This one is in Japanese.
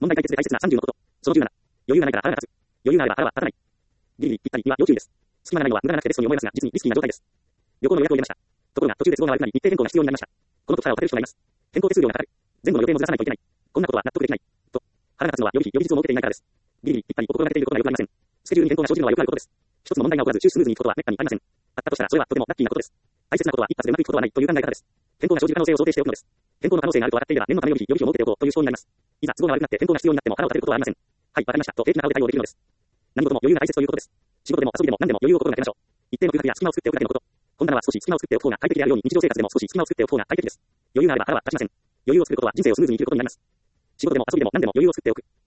問題解決で大切な30のこと。その17。余裕がないから腹が立つ。余裕があれば腹は立たない。ギリギリ、ぴったりには要注意です。隙間がないのは無駄がなくてベストに思いますが、実にリスキーな状態です。旅行の予約を入れました。ところが、途中で都合が悪くなり、日程変更が必要になりました。この時腹を立てる人がいます。変更手数料がかかる。前後の予定もずらさないといけない。こんなことは納得できない。と。腹が立つのは予備日を設けていないからです。ギリギリ、ぴったりお心がけていることがよくありません。スケジュールに変更が生じるのはよくあることです。一つの問題が起こらず中スムーズにいくことは滅多にありません。あったとしたらそれはとてもラッキーなことです。大切なことは一発でうまくいくことはないという考え方です。変更が生じる可能性を想定しておくのです。変更の可能性があると分かっていれば念のため予備費を設けておこうという思考になります。いざ都合が悪くなって変更が必要になっても腹を立てることはありません。はい、わかりましたと平気な顔で対応できるのです。何事も余裕が大切ということです。仕事でも遊びでも何でも余裕を心がけましょう。一定の空白や隙間を作っておくだけのこと。本棚は少し隙間を作っておく方が快適であるように日常生活でも少し隙間を作っておく方が快適です。余裕があれば腹は立ちません。余裕を作ることは人生をスムーズに生きることになります。仕事でも遊びでも何でも余裕を作っておく。